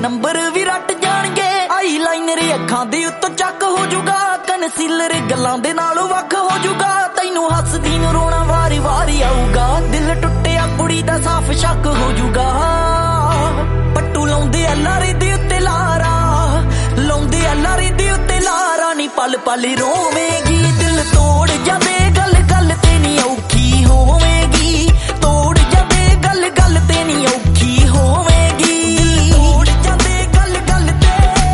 Number भी रट जाणगे। Eye liner अखां दे उत्तों चक हो जूगा, कंसीलर गल्लां दे नालों वख हो जूगा। तैनूं हसदी नूं रोना वारी वारी आऊगा, दिल टुटिया कुड़ी दा साफ शक हो जूगा। पट्टू लाउंदे LRA दे उत्ते लारा, लाउंदे LRA दे उत्ते लारा नी पल पल रोवेगी। दिल तोड़ जावे गल गल ते नी औखी होवेगी, तोड़ जावे गल गल ते नी औखी होवेगी। दिल तोड़ जावे गल गल ते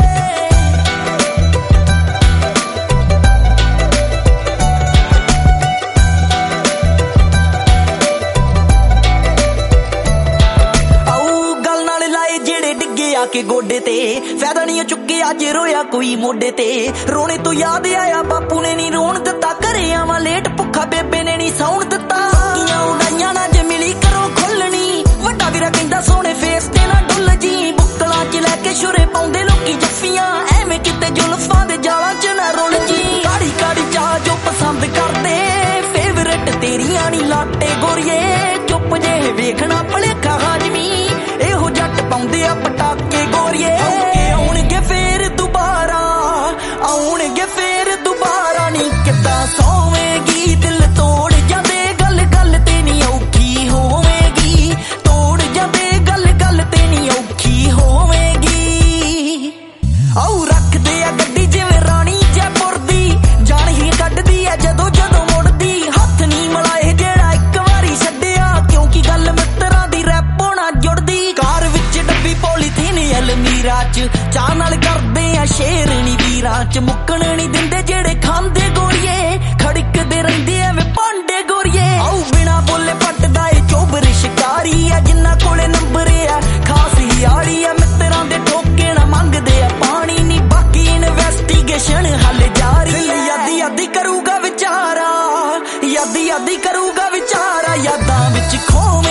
के गोडे ते फैदा नहीं चुके अज रोया कोई मोडे ते। रोने तो याद आया बापू ने नी रोन दिता, घरे आवा लेट भुखा बेबे ने नी सौण दिता। उड़ाइया ना जे मिली करो खुलनी, वड्डा वीरा कहंदा सोने फेस ते ना डुल जी। बुक्कलां च लैके शुरे पाउंदे लोकी जफ्फियां, एवें किते जुल्फां दे जालां च ना रुल जी। काड़ी काड़ी चाह जो पसंद करदे, फेवरेट तेरियां नी लाटे गोरिए। चुप जे वेखना भलेखा हाजमी, एहो जट पाउंदे आ पटाके गोरिए। आउणगे फेर दुबारा, आउणगे फेर दुबारा नी किद्दां सोवेगी। दिल तोड़ जावे गल गल ते नी औखी होवेगी, तोड़ जावे गल गल ते नी औखी होवेगी। आऊ रखदे आ गड्डी जिवें राणी जयपुर दी, जान ही कड्डदी आ जदों जदों मुड़दी। हत्थ नी मलाए जेड़ा इक वारी छड्डिया, क्योंकि गल मित्तरां दी रैपो ना जुड़दी। कार विच डब्बी पॉलीथीन अलमीरा च, चाह नाल करदे आ शेर नी वीरां च। मुक्कण नी दिंदे जेड़े खांदे गोरिए, खड़कदे रहिंदे एवें भांडे गोरिए। आऊ बिना बोले पटदा ए चोबर शिकारी आ, जिन्ना कोले नंबर आ खास यारी आ। मित्तरां दे ठोके ना मंगदे आ पानी नी, बाकी इन्वेस्टिगेशन हाले जारी। दिल यादी यादी करूगा विचारा, यादी यादी करूगा विचारा, यादां विच खोवे